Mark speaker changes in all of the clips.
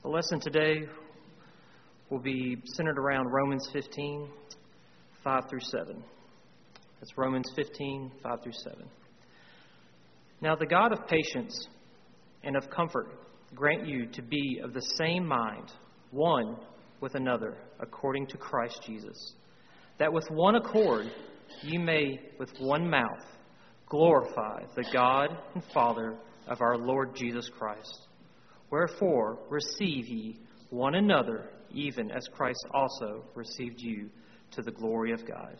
Speaker 1: The lesson today will be centered around Romans 15, 5 through 7. That's Romans 15, 5 through 7. Now the God of patience and of comfort grant you to be of the same mind, one with another, according to Christ Jesus, that with one accord you may with one mouth glorify the God and Father of our Lord Jesus Christ. Wherefore receive ye one another, even as Christ also received you to the glory of God.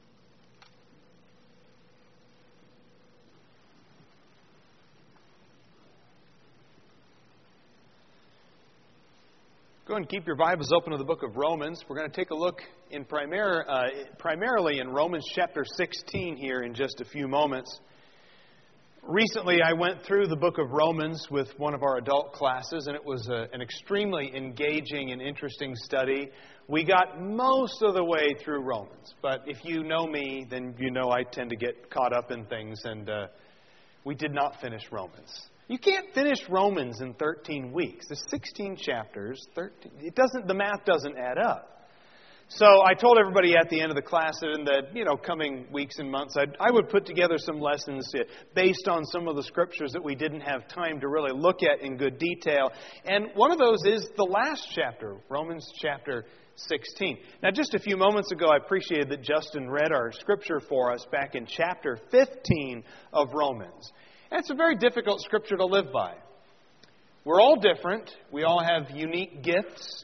Speaker 2: Go ahead and keep your Bibles open to the book of Romans. We're going to take a look in primarily in Romans chapter 16 here in just a few moments. Recently, I went through the book of Romans with one of our adult classes, and it was an extremely engaging and interesting study. We got most of the way through Romans, but if you know me, then you know I tend to get caught up in things, and we did not finish Romans. You can't finish Romans in 13 weeks. There's 16 chapters. The math doesn't add up. So I told everybody at the end of the class that in the coming weeks and months, I would put together some lessons based on some of the scriptures that we didn't have time to really look at in good detail. And one of those is the last chapter, Romans chapter 16. Now, just a few moments ago, I appreciated that Justin read our scripture for us back in chapter 15 of Romans. And it's a very difficult scripture to live by. We're all different. We all have unique gifts.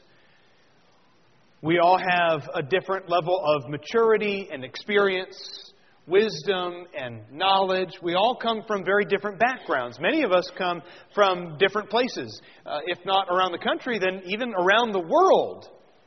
Speaker 2: We all have a different level of maturity and experience, wisdom and knowledge. We all come from very different backgrounds. Many of us come from different places, if not around the country, then even around the world.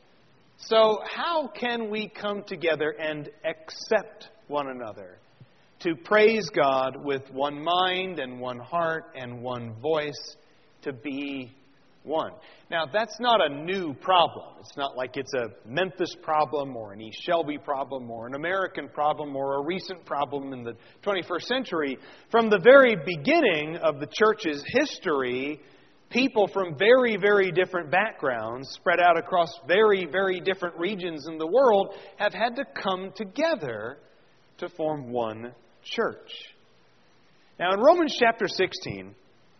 Speaker 2: So how can we come together and accept one another? To praise God with one mind and one heart and one voice, to be one. Now, that's not a new problem. It's not like it's a Memphis problem or an East Shelby problem or an American problem or a recent problem in the 21st century. From the very beginning of the church's history, people from very, very different backgrounds, spread out across very, very different regions in the world, have had to come together to form one church. Now, in Romans chapter 16,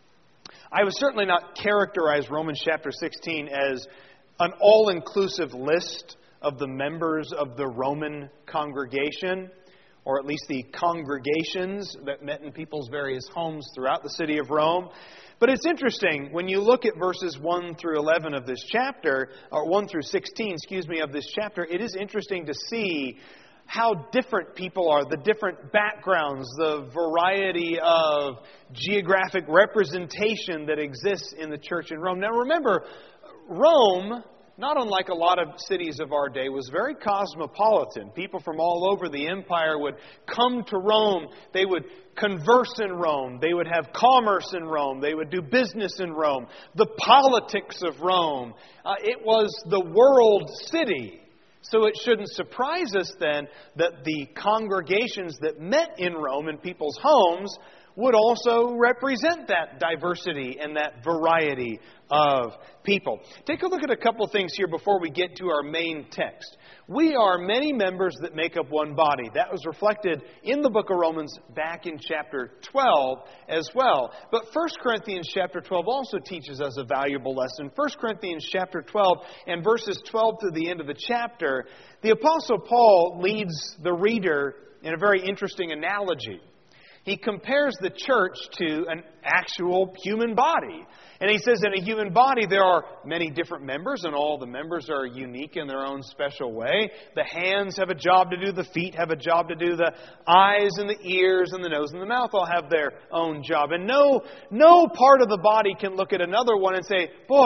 Speaker 2: I would certainly not characterize Romans chapter 16 as an all-inclusive list of the members of the Roman congregation, or at least the congregations that met in people's various homes throughout the city of Rome. But it's interesting, when you look at verses 1 through 11 of this chapter, or 1 through 16, of this chapter, it is interesting to see how different people are, the different backgrounds, the variety of geographic representation that exists in the church in Rome. Now remember, Rome, not unlike a lot of cities of our day, was very cosmopolitan. People from all over the empire would come to Rome. They would converse in Rome. They would have commerce in Rome. They would do business in Rome. The politics of Rome. It was the world city. So it shouldn't surprise us then that the congregations that met in Rome in people's homes would also represent that diversity and that variety of people. Take a look at a couple things here before we get to our main text. We are many members that make up one body. That was reflected in the book of Romans back in chapter 12 as well. But 1 Corinthians chapter 12 also teaches us a valuable lesson. 1 Corinthians chapter 12 and verses 12 to the end of the chapter, the Apostle Paul leads the reader in a very interesting analogy. He compares the church to an actual human body. And he says in a human body there are many different members, and all the members are unique in their own special way. The hands have a job to do, the feet have a job to do, the eyes and the ears and the nose and the mouth all have their own job. And no part of the body can look at another one and say, boy,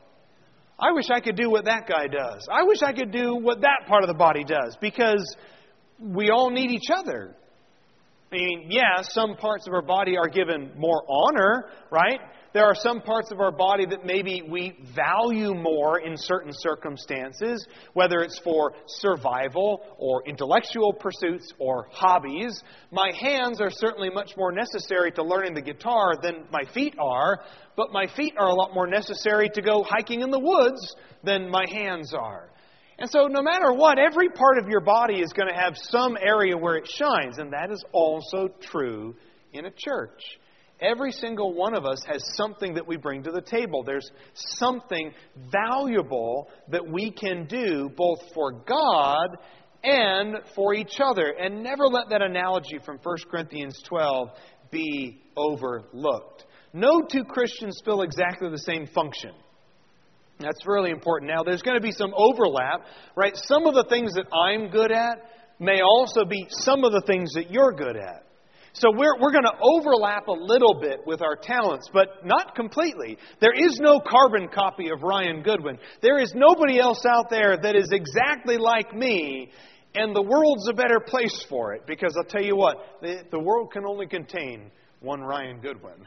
Speaker 2: I wish I could do what that guy does. I wish I could do what that part of the body does, because we all need each other. I mean, yeah, some parts of our body are given more honor, right? There are some parts of our body that maybe we value more in certain circumstances, whether it's for survival or intellectual pursuits or hobbies. My hands are certainly much more necessary to learning the guitar than my feet are, but my feet are a lot more necessary to go hiking in the woods than my hands are. And so no matter what, every part of your body is going to have some area where it shines, and that is also true in a church. Every single one of us has something that we bring to the table. There's something valuable that we can do both for God and for each other. And never let that analogy from 1 Corinthians 12 be overlooked. No two Christians fill exactly the same function. That's really important. Now, there's going to be some overlap, right? Some of the things that I'm good at may also be some of the things that you're good at. So we're going to overlap a little bit with our talents, but not completely. There is no carbon copy of Ryan Goodwin. There is nobody else out there that is exactly like me, and the world's a better place for it. Because I'll tell you what, the world can only contain one Ryan Goodwin.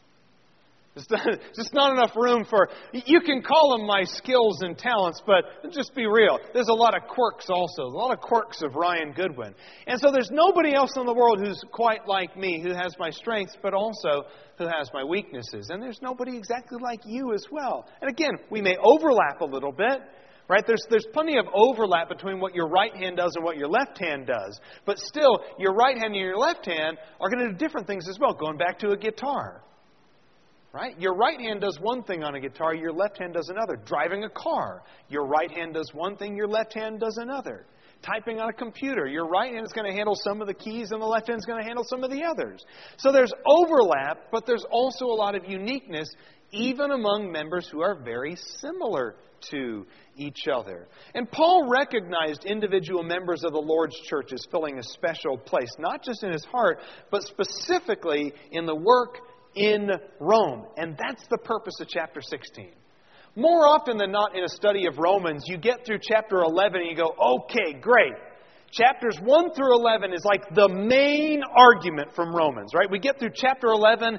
Speaker 2: There's just not enough room for... You can call them my skills and talents, but just be real. There's a lot of quirks also. A lot of quirks of Ryan Goodwin. And so there's nobody else in the world who's quite like me, who has my strengths, but also who has my weaknesses. And there's nobody exactly like you as well. And again, we may overlap a little bit. Right? There's plenty of overlap between what your right hand does and what your left hand does. But still, your right hand and your left hand are going to do different things as well, going back to a guitar. Right? Your right hand does one thing on a guitar, your left hand does another. Driving a car, your right hand does one thing, your left hand does another. Typing on a computer, your right hand is going to handle some of the keys and the left hand is going to handle some of the others. So there's overlap, but there's also a lot of uniqueness, even among members who are very similar to each other. And Paul recognized individual members of the Lord's church as filling a special place, not just in his heart, but specifically in the work in Rome. And that's the purpose of chapter 16. More often than not in a study of Romans, you get through chapter 11 and you go, okay, great. Chapters 1 through 11 is like the main argument from Romans, right? We get through chapter 11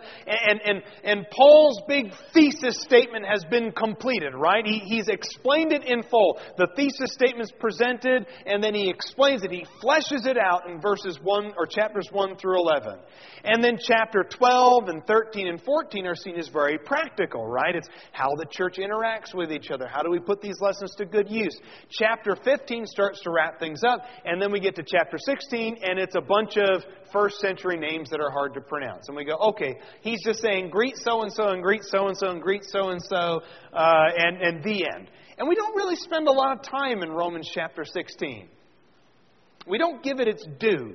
Speaker 2: and Paul's big thesis statement has been completed, right? He's explained it in full. The thesis statement's presented and then he explains it. He fleshes it out in chapters 1 through 11. And then chapter 12 and 13 and 14 are seen as very practical, right? It's how the church interacts with each other. How do we put these lessons to good use? Chapter 15 starts to wrap things up. And then we get to chapter 16, and it's a bunch of first century names that are hard to pronounce. And we go, okay, he's just saying greet so-and-so and greet so-and-so and greet so-and-so and the end. And we don't really spend a lot of time in Romans chapter 16. We don't give it its due.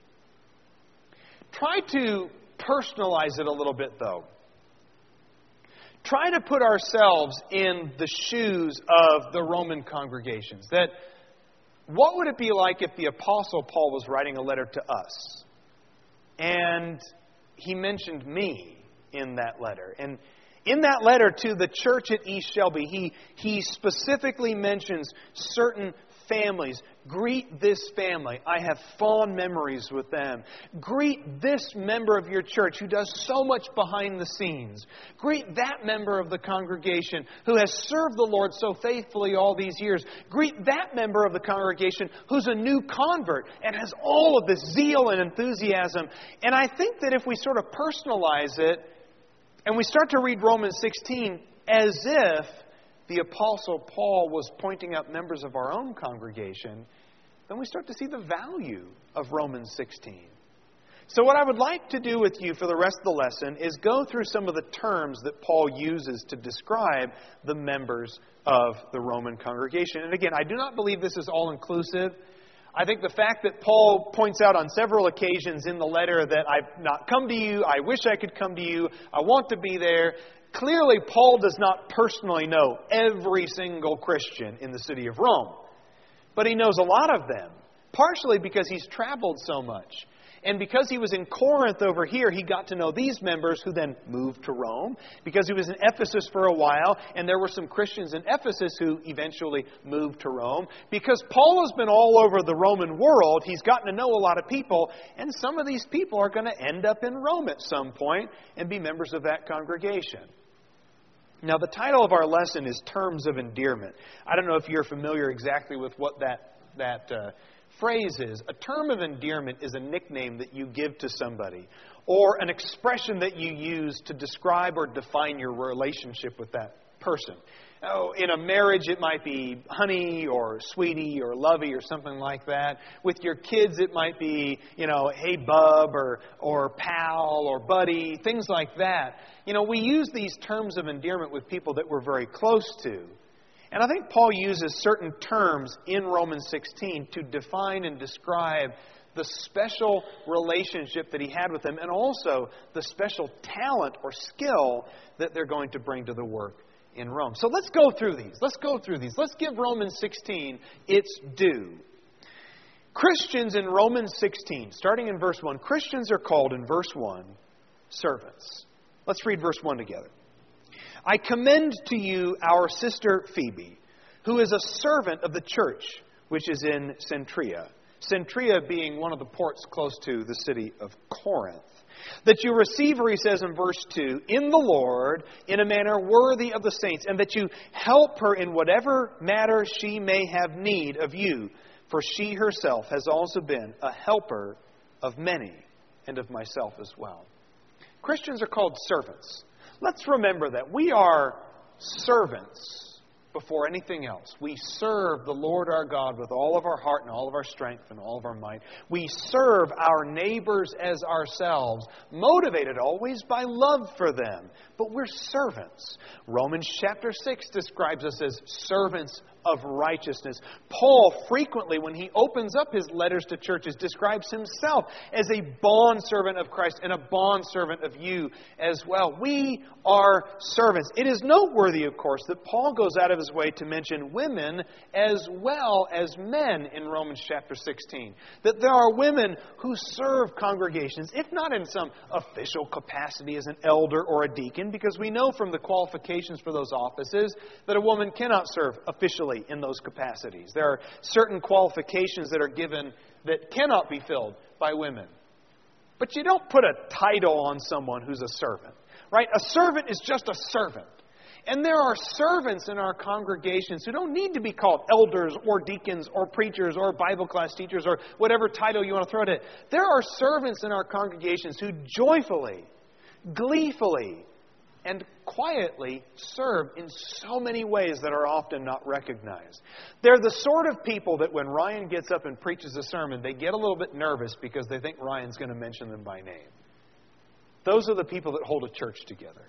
Speaker 2: Try to personalize it a little bit, though. Try to put ourselves in the shoes of the Roman congregations. What would it be like if the Apostle Paul was writing a letter to us and he mentioned me in that letter? And in that letter to the church at East Shelby, he specifically mentions certain families. Greet this family. I have fond memories with them. Greet this member of your church who does so much behind the scenes. Greet that member of the congregation who has served the Lord so faithfully all these years. Greet that member of the congregation who's a new convert and has all of this zeal and enthusiasm. And I think that if we sort of personalize it and we start to read Romans 16 as if the Apostle Paul was pointing out members of our own congregation, then we start to see the value of Romans 16. So what I would like to do with you for the rest of the lesson is go through some of the terms that Paul uses to describe the members of the Roman congregation. And again, I do not believe this is all-inclusive. I think the fact that Paul points out on several occasions in the letter that I've not come to you, I wish I could come to you, I want to be there. Clearly, Paul does not personally know every single Christian in the city of Rome. But he knows a lot of them, partially because he's traveled so much. And because he was in Corinth over here, he got to know these members who then moved to Rome. Because he was in Ephesus for a while, and there were some Christians in Ephesus who eventually moved to Rome. Because Paul has been all over the Roman world, he's gotten to know a lot of people, and some of these people are going to end up in Rome at some point and be members of that congregation. Now, the title of our lesson is Terms of Endearment. I don't know if you're familiar exactly with what that phrase is. A term of endearment is a nickname that you give to somebody, or an expression that you use to describe or define your relationship with that person. Oh, in a marriage, it might be honey or sweetie or lovey or something like that. With your kids, it might be, hey, bub or pal or buddy, things like that. We use these terms of endearment with people that we're very close to. And I think Paul uses certain terms in Romans 16 to define and describe the special relationship that he had with them, and also the special talent or skill that they're going to bring to the work in Rome. So let's go through these. Let's give Romans 16 its due. Christians in Romans 16, starting in verse 1, Christians are called in verse 1 servants. Let's read verse 1 together. I commend to you our sister Phoebe, who is a servant of the church which is in Cenchrea. Cenchrea being one of the ports close to the city of Corinth. That you receive her, he says in verse 2, in the Lord, in a manner worthy of the saints, and that you help her in whatever matter she may have need of you. For she herself has also been a helper of many, and of myself as well. Christians are called servants. Let's remember that we are servants before anything else. We serve the Lord our God with all of our heart and all of our strength and all of our might. We serve our neighbors as ourselves, motivated always by love for them. But we're servants. Romans chapter 6 describes us as servants of righteousness. Paul frequently, when he opens up his letters to churches, describes himself as a bondservant of Christ and a bondservant of you as well. We are servants. It is noteworthy, of course, that Paul goes out of his way to mention women as well as men in Romans chapter 16. That there are women who serve congregations, if not in some official capacity as an elder or a deacon, because we know from the qualifications for those offices that a woman cannot serve officially in those capacities. There are certain qualifications that are given that cannot be filled by women. But you don't put a title on someone who's a servant, right? A servant is just a servant. And there are servants in our congregations who don't need to be called elders or deacons or preachers or Bible class teachers or whatever title you want to throw at it. There are servants in our congregations who joyfully, gleefully, and quietly serve in so many ways that are often not recognized. They're the sort of people that when Ryan gets up and preaches a sermon, they get a little bit nervous because they think Ryan's going to mention them by name. Those are the people that hold a church together.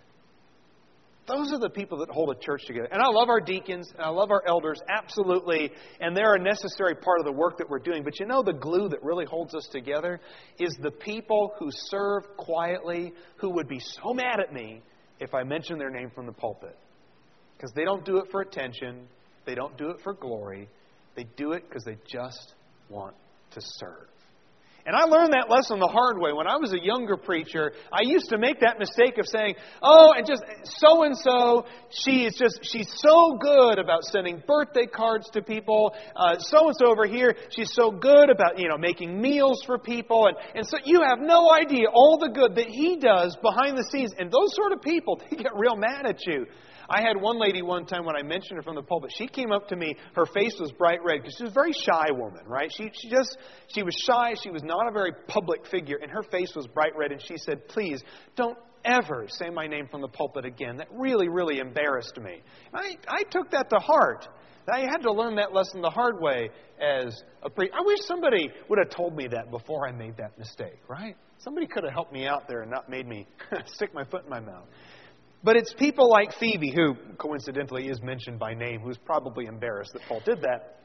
Speaker 2: Those are the people that hold a church together. And I love our deacons, and I love our elders, absolutely, and they're a necessary part of the work that we're doing. But you know the glue that really holds us together is the people who serve quietly, who would be so mad at me if I mention their name from the pulpit. Because they don't do it for attention. They don't do it for glory. They do it because they just want to serve. And I learned that lesson the hard way. When I was a younger preacher, I used to make that mistake of saying, oh, and just so-and-so, she's so good about sending birthday cards to people. So-and-so over here, she's so good about, making meals for people. And so you have no idea all the good that he does behind the scenes. And those sort of people, they get real mad at you. I had one lady one time when I mentioned her from the pulpit. She came up to me. Her face was bright red because she was a very shy woman, right? She was shy. She was not a very public figure, and her face was bright red. And she said, "Please don't ever say my name from the pulpit again. That really, really embarrassed me." I took that to heart. I had to learn that lesson the hard way as a preacher. I wish somebody would have told me that before I made that mistake, right? Somebody could have helped me out there and not made me stick my foot in my mouth. But it's people like Phoebe, who coincidentally is mentioned by name, who's probably embarrassed that Paul did that.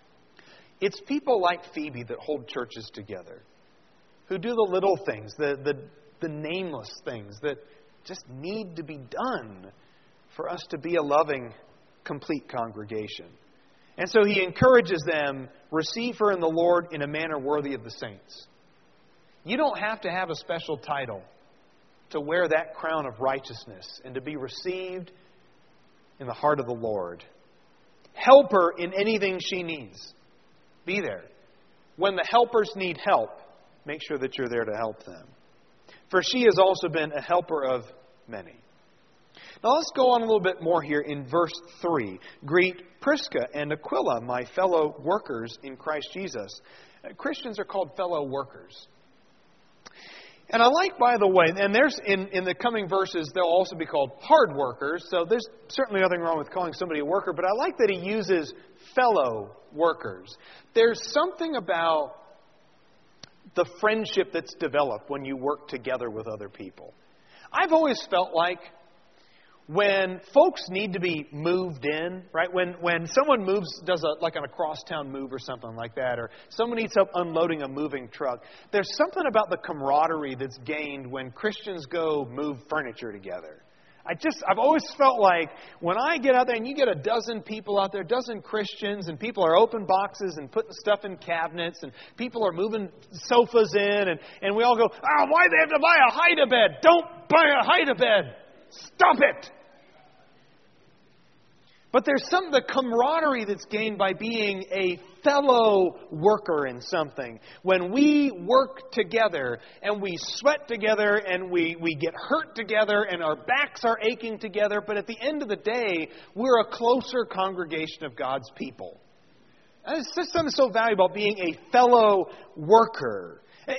Speaker 2: It's people like Phoebe that hold churches together, who do the little things, the nameless things that just need to be done for us to be a loving, complete congregation. And so he encourages them, receive her in the Lord in a manner worthy of the saints. You don't have to have a special title to wear that crown of righteousness and to be received in the heart of the Lord. Help her in anything she needs. Be there. When the helpers need help, make sure that you're there to help them. For she has also been a helper of many. Now let's go on a little bit more here in verse 3. Greet Prisca and Aquila, my fellow workers in Christ Jesus. Christians are called fellow workers. And I like, by the way, and there's in the coming verses, they'll also be called hard workers. So there's certainly nothing wrong with calling somebody a worker, but I like that he uses fellow workers. There's something about the friendship that's developed when you work together with other people. I've always felt like when folks need to be moved in, right? When someone moves, does like an across-town move or something like that, or someone needs help unloading a moving truck, there's something about the camaraderie that's gained when Christians go move furniture together. I've always felt like when I get out there and you get a dozen people out there, a dozen Christians, and people are open boxes and putting stuff in cabinets, and people are moving sofas in, and we all go, oh, why do they have to buy a hide-a-bed? Don't buy a hide-a-bed. Stop it. But there's the camaraderie that's gained by being a fellow worker in something. When we work together and we sweat together and we get hurt together and our backs are aching together, but at the end of the day, we're a closer congregation of God's people. And it's just something so valuable about being a fellow worker.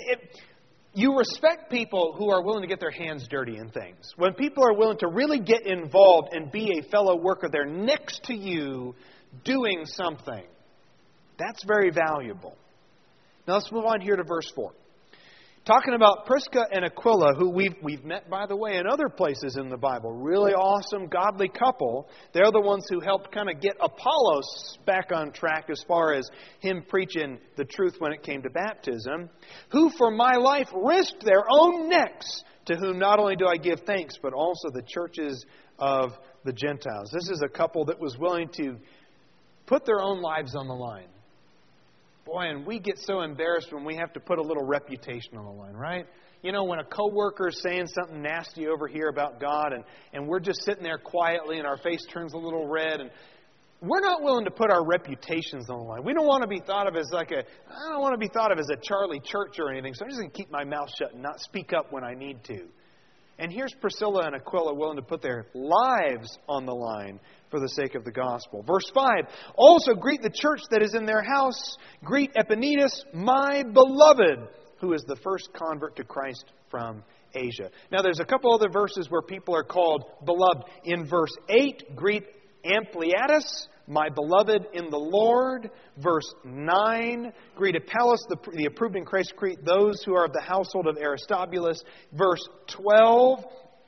Speaker 2: You respect people who are willing to get their hands dirty in things. When people are willing to really get involved and be a fellow worker, they're next to you doing something. That's very valuable. Now let's move on here to verse 4. Talking about Prisca and Aquila, who we've met, by the way, in other places in the Bible. Really awesome, godly couple. They're the ones who helped kind of get Apollos back on track as far as him preaching the truth when it came to baptism. Who for my life risked their own necks, to whom not only do I give thanks, but also the churches of the Gentiles. This is a couple that was willing to put their own lives on the line. Boy, and we get so embarrassed when we have to put a little reputation on the line, right? You know, when a coworker is saying something nasty over here about God, and we're just sitting there quietly and our face turns a little red, and we're not willing to put our reputations on the line. We don't want to be thought of as I don't want to be thought of as a Charlie Church or anything, so I'm just going to keep my mouth shut and not speak up when I need to. And here's Priscilla and Aquila willing to put their lives on the line for the sake of the gospel. Verse 5, also greet the church that is in their house. Greet Epaenetus, my beloved, who is the first convert to Christ from Asia. Now there's a couple other verses where people are called beloved. In verse 8, greet Ampliatus, my beloved in the Lord. Verse 9, greet Apollos, the approved in Christ. Greet those who are of the household of Aristobulus. Verse 12,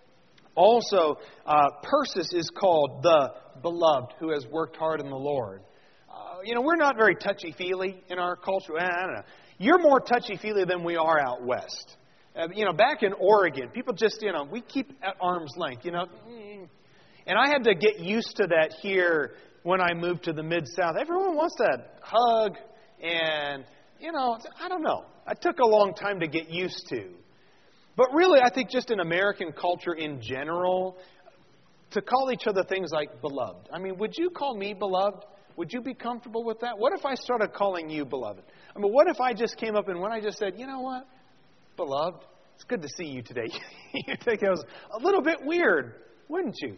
Speaker 2: also Persis is called the beloved, who has worked hard in the Lord. We're not very touchy-feely in our culture. I don't know. You're more touchy-feely than we are out west. Back in Oregon, people just, we keep at arm's length, And I had to get used to that here when I moved to the Mid-South. Everyone wants to hug and, I don't know. It took a long time to get used to. But really, I think just in American culture in general, to call each other things like beloved. I mean, would you call me beloved? Would you be comfortable with that? What if I started calling you beloved? I mean, what if I just came up and when I just said, you know what, beloved, it's good to see you today. You'd think it was a little bit weird, wouldn't you?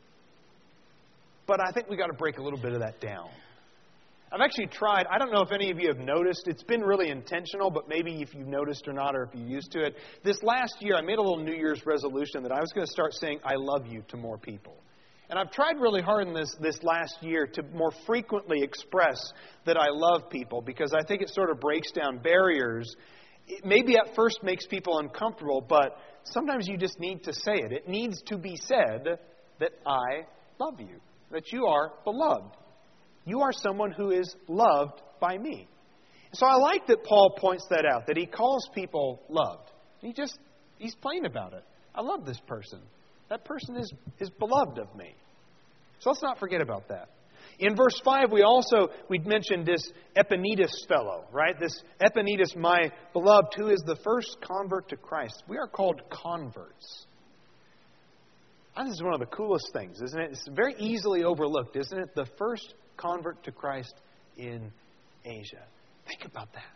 Speaker 2: But I think we got to break a little bit of that down. I've actually tried, I don't know if any of you have noticed, it's been really intentional, but maybe if you've noticed or not, or if you're used to it. This last year, I made a little New Year's resolution that I was going to start saying, I love you to more people. And I've tried really hard in this last year to more frequently express that I love people, because I think it sort of breaks down barriers. It maybe at first makes people uncomfortable, but sometimes you just need to say it. It needs to be said that I love you, that you are beloved. You are someone who is loved by me. So I like that Paul points that out, that he calls people loved. He's plain about it. I love this person. That person is beloved of me. So let's not forget about that. In verse 5, we mentioned this Epaenetus fellow, right? This Epaenetus, my beloved, who is the first convert to Christ. We are called converts. This is one of the coolest things, isn't it? It's very easily overlooked, isn't it? The first convert to Christ in Asia. Think about that.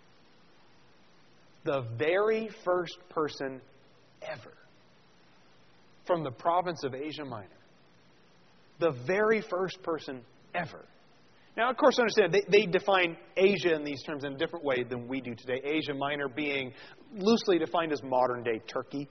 Speaker 2: The very first person ever from the province of Asia Minor. The very first person ever. Now, of course, understand, they define Asia in these terms in a different way than we do today. Asia Minor being loosely defined as modern-day Turkey.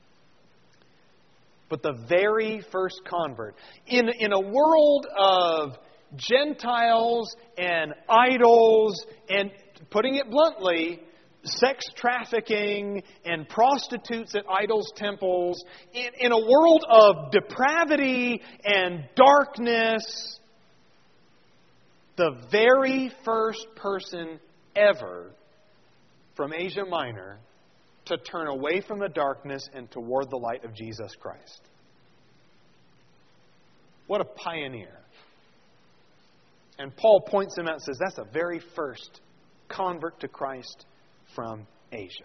Speaker 2: But the very first convert. In a world of Gentiles and idols and, putting it bluntly, sex trafficking and prostitutes at idols' temples, in a world of depravity and darkness, the very first person ever from Asia Minor to turn away from the darkness and toward the light of Jesus Christ. What a pioneer. And Paul points him out and says, that's the very first convert to Christ from Asia.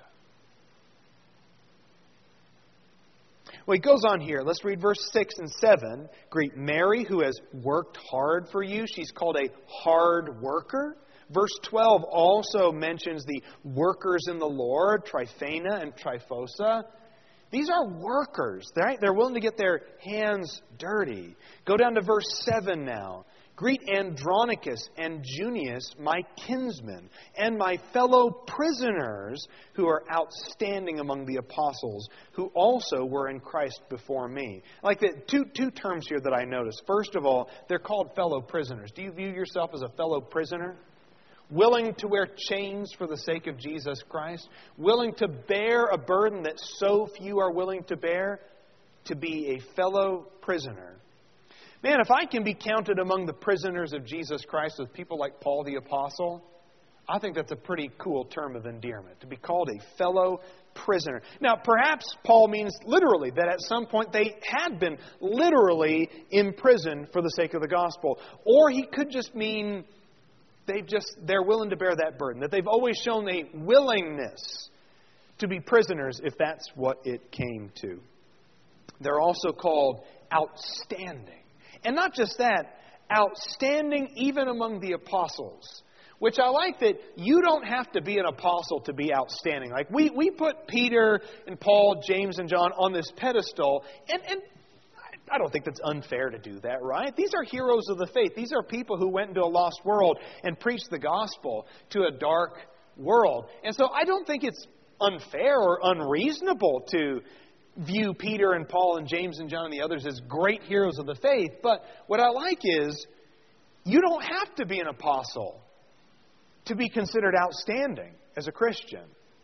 Speaker 2: Well, he goes on here. Let's read verse 6 and 7. Greet Mary, who has worked hard for you. She's called a hard worker. Verse 12 also mentions the workers in the Lord, Tryphena and Tryphosa. These are workers, right? They're willing to get their hands dirty. Go down to verse 7 now. Greet Andronicus and Junius, my kinsmen, and my fellow prisoners who are outstanding among the apostles, who also were in Christ before me. Like the two terms here that I noticed. First of all, they're called fellow prisoners. Do you view yourself as a fellow prisoner? Willing to wear chains for the sake of Jesus Christ? Willing to bear a burden that so few are willing to bear? To be a fellow prisoner. Man, if I can be counted among the prisoners of Jesus Christ with people like Paul the Apostle, I think that's a pretty cool term of endearment, to be called a fellow prisoner. Now, perhaps Paul means literally that at some point they had been literally imprisoned for the sake of the gospel. Or he could just mean they're willing to bear that burden, that they've always shown a willingness to be prisoners if that's what it came to. They're also called outstanding. And not just that, outstanding even among the apostles. Which I like that you don't have to be an apostle to be outstanding. Like we put Peter and Paul, James and John on this pedestal, and I don't think that's unfair to do that, right? These are heroes of the faith. These are people who went into a lost world and preached the gospel to a dark world. And so I don't think it's unfair or unreasonable to view Peter and Paul and James and John and the others as great heroes of the faith. But what I like is you don't have to be an apostle to be considered outstanding as a Christian.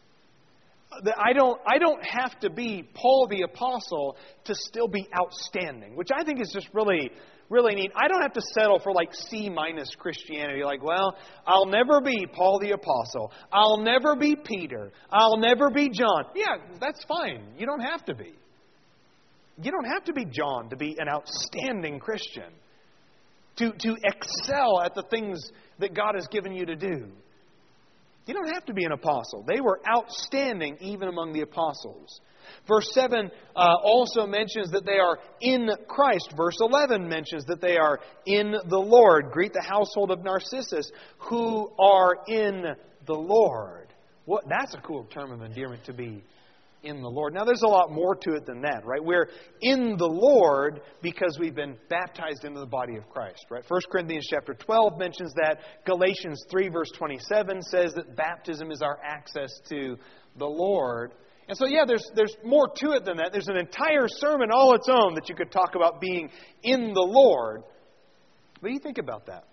Speaker 2: I don't have to be Paul the Apostle to still be outstanding, which I think is just really, really neat. I don't have to settle for like C- Christianity. Like, well, I'll never be Paul the Apostle. I'll never be Peter. I'll never be John. Yeah, that's fine. You don't have to be. You don't have to be John to be an outstanding Christian. To excel at the things that God has given you to do. You don't have to be an apostle. They were outstanding even among the apostles. Verse 7 also mentions that they are in Christ. Verse 11 mentions that they are in the Lord. Greet the household of Narcissus who are in the Lord. That's a cool term of endearment, to be in the Lord. Now, there's a lot more to it than that, right? We're in the Lord because we've been baptized into the body of Christ, right? 1 Corinthians chapter 12 mentions that. Galatians 3 verse 27 says that baptism is our access to the Lord. And so, yeah, there's more to it than that. There's an entire sermon all its own that you could talk about being in the Lord. What do you think about that?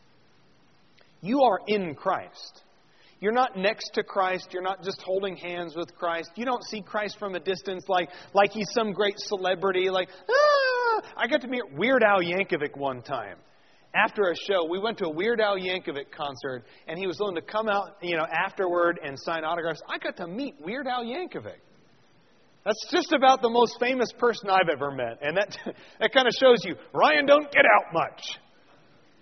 Speaker 2: You are in Christ. You're not next to Christ. You're not just holding hands with Christ. You don't see Christ from a distance like He's some great celebrity. I got to meet Weird Al Yankovic one time. After a show, we went to a Weird Al Yankovic concert, and he was willing to come out, afterward and sign autographs. I got to meet Weird Al Yankovic. That's just about the most famous person I've ever met. And that kind of shows you, Ryan don't get out much.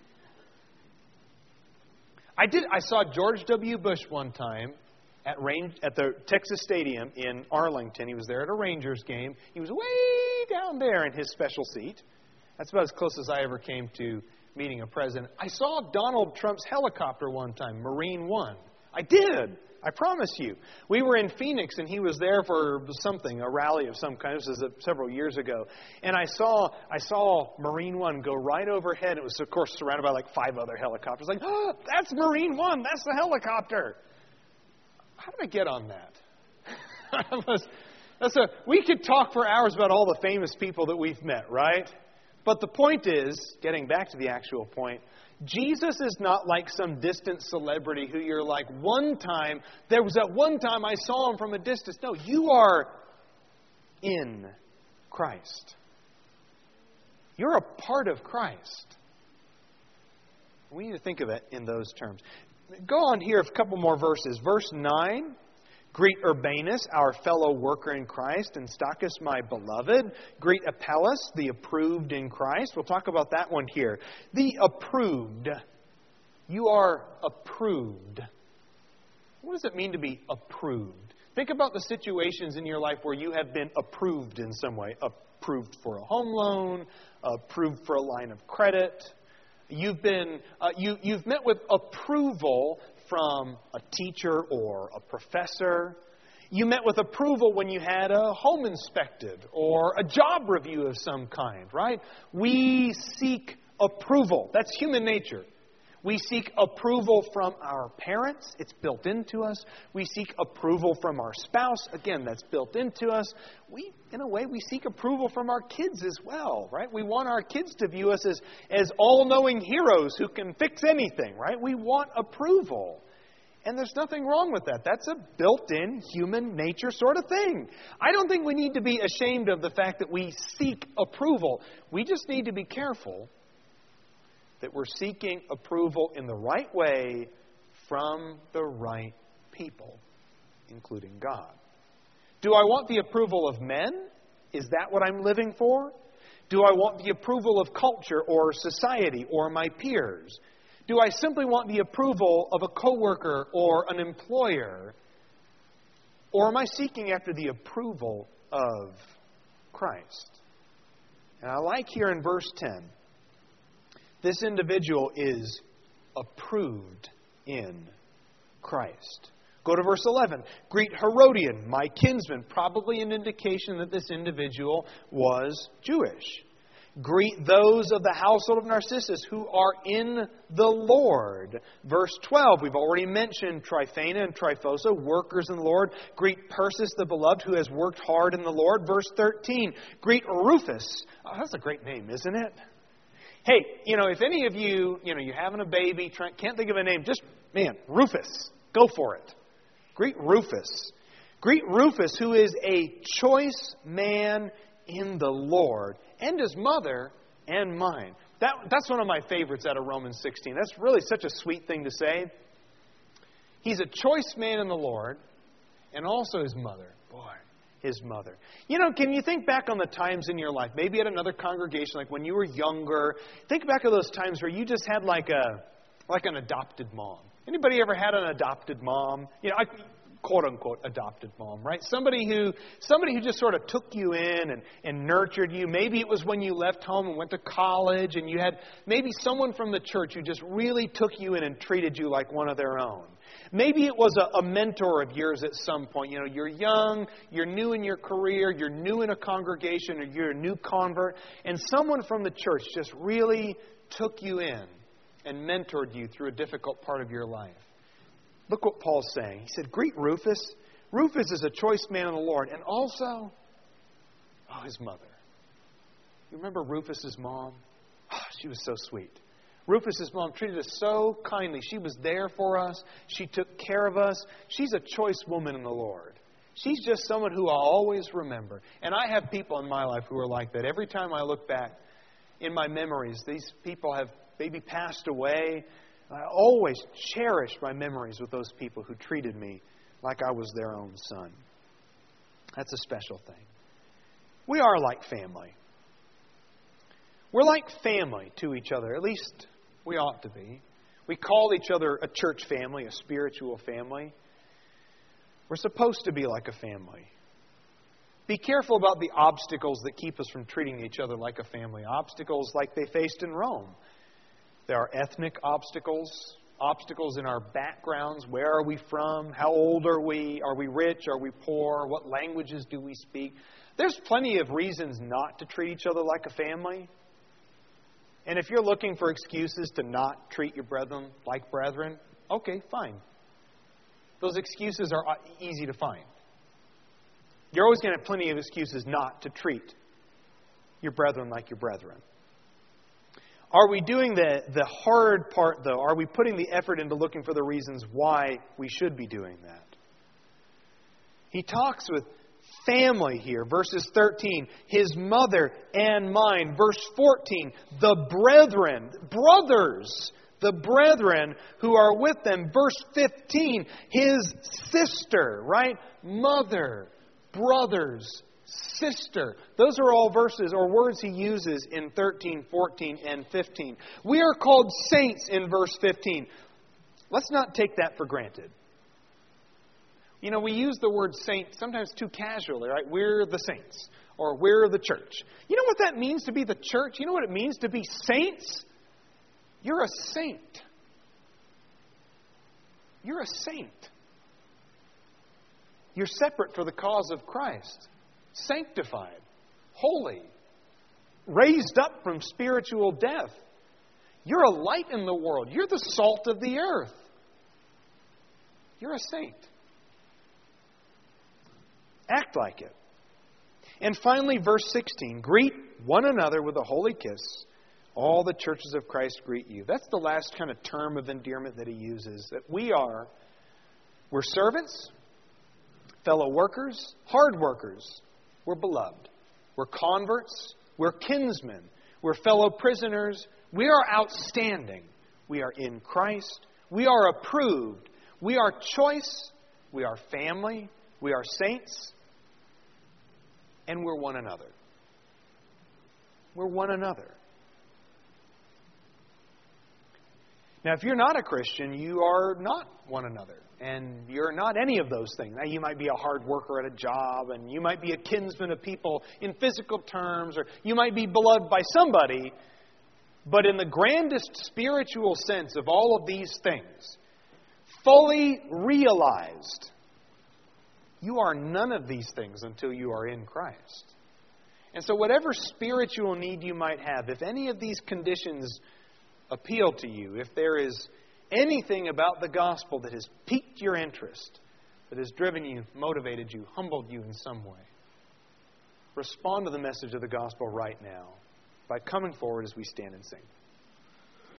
Speaker 2: I saw George W. Bush one time at the Texas Stadium in Arlington. He was there at a Rangers game. He was way down there in his special seat. That's about as close as I ever came to meeting a president. I saw Donald Trump's helicopter one time, Marine One. I did. I promise you. We were in Phoenix, and he was there for something, a rally of some kind. This was several years ago. And I saw Marine One go right overhead. It was, of course, surrounded by like 5 other helicopters. Like, oh, that's Marine One. That's the helicopter. How did I get on that? We could talk for hours about all the famous people that we've met, right? But the point is, getting back to the actual point, Jesus is not like some distant celebrity who you're like, there was that one time I saw him from a distance. No, you are in Christ. You're a part of Christ. We need to think of it in those terms. Go on here a couple more verses. Verse 9. Greet Urbanus, our fellow worker in Christ, and Stachys, my beloved. Greet Apelles, the approved in Christ. We'll talk about that one here. The approved. You are approved. What does it mean to be approved? Think about the situations in your life where you have been approved in some way. Approved for a home loan, approved for a line of credit. You've met with approval from a teacher or a professor. You met with approval when you had a home inspected or a job review of some kind, right? We seek approval. That's human nature. We seek approval from our parents. It's built into us. We seek approval from our spouse. Again, that's built into us. In a way, we seek approval from our kids as well, right? We want our kids to view us as all-knowing heroes who can fix anything, right? We want approval. And there's nothing wrong with that. That's a built-in human nature sort of thing. I don't think we need to be ashamed of the fact that we seek approval. We just need to be careful that we're seeking approval in the right way from the right people, including God. Do I want the approval of men? Is that what I'm living for? Do I want the approval of culture or society or my peers? Do I simply want the approval of a coworker or an employer? Or am I seeking after the approval of Christ? And I like here in verse 10, this individual is approved in Christ. Go to verse 11. Greet Herodian, my kinsman. Probably an indication that this individual was Jewish. Greet those of the household of Narcissus who are in the Lord. Verse 12, we've already mentioned Tryphena and Tryphosa, workers in the Lord. Greet Persis, the beloved, who has worked hard in the Lord. Verse 13, greet Rufus. Oh, that's a great name, isn't it? Hey, if any of you, you're having a baby, can't think of a name, Rufus, go for it. Greet Rufus. Greet Rufus, who is a choice man in the Lord, and his mother and mine. That's one of my favorites out of Romans 16. That's really such a sweet thing to say. He's a choice man in the Lord, and also his mother. Boy, his mother. Can you think back on the times in your life, maybe at another congregation, like when you were younger, think back of those times where you just had like an adopted mom. Anybody ever had an adopted mom? Quote-unquote adopted mom, right? Somebody who just sort of took you in and nurtured you. Maybe it was when you left home and went to college and you had maybe someone from the church who just really took you in and treated you like one of their own. Maybe it was a mentor of yours at some point. You're young, you're new in your career, you're new in a congregation, or you're a new convert, and someone from the church just really took you in and mentored you through a difficult part of your life. Look what Paul's saying. He said, greet Rufus. Rufus is a choice man in the Lord. And also, his mother. You remember Rufus's mom? She was so sweet. Rufus's mom treated us so kindly. She was there for us. She took care of us. She's a choice woman in the Lord. She's just someone who I'll always remember. And I have people in my life who are like that. Every time I look back in my memories, these people have maybe passed away. I always cherish my memories with those people who treated me like I was their own son. That's a special thing. We are like family. We're like family to each other. At least we ought to be. We call each other a church family, a spiritual family. We're supposed to be like a family. Be careful about the obstacles that keep us from treating each other like a family. Obstacles like they faced in Rome. There are ethnic obstacles, obstacles in our backgrounds. Where are we from? How old are we? Are we rich? Are we poor? What languages do we speak? There's plenty of reasons not to treat each other like a family. And if you're looking for excuses to not treat your brethren like brethren, okay, fine. Those excuses are easy to find. You're always going to have plenty of excuses not to treat your brethren like your brethren. Are we doing the hard part, though? Are we putting the effort into looking for the reasons why we should be doing that? He talks with family here. Verses 13, his mother and mine. Verse 14, the brethren, brothers, the brethren who are with them. Verse 15, his sister, right? Mother, brothers, sister. Those are all verses or words he uses in 13, 14, and 15. We are called saints in verse 15. Let's not take that for granted. You know, we use the word saint sometimes too casually, right? We're the saints, or we're the church. You know what that means to be the church? You know what it means to be saints? You're a saint. You're a saint. You're separate for the cause of Christ. Sanctified. Holy. Raised up from spiritual death. You're a light in the world. You're the salt of the earth. You're a saint. Act like it. And finally, verse 16. Greet one another with a holy kiss. All the churches of Christ greet you. That's the last kind of term of endearment that he uses. That we're servants, fellow workers, hard workers. We're beloved. We're converts. We're kinsmen. We're fellow prisoners. We are outstanding. We are in Christ. We are approved. We are choice. We are family. We are saints. And we're one another. We're one another. Now, if you're not a Christian, you are not one another. And you're not any of those things. Now, you might be a hard worker at a job, and you might be a kinsman of people in physical terms, or you might be beloved by somebody. But in the grandest spiritual sense of all of these things, fully realized, you are none of these things until you are in Christ. And so whatever spiritual need you might have, if any of these conditions appeal to you, if there is anything about the gospel that has piqued your interest, that has driven you, motivated you, humbled you in some way, respond to the message of the gospel right now by coming forward as we stand and sing.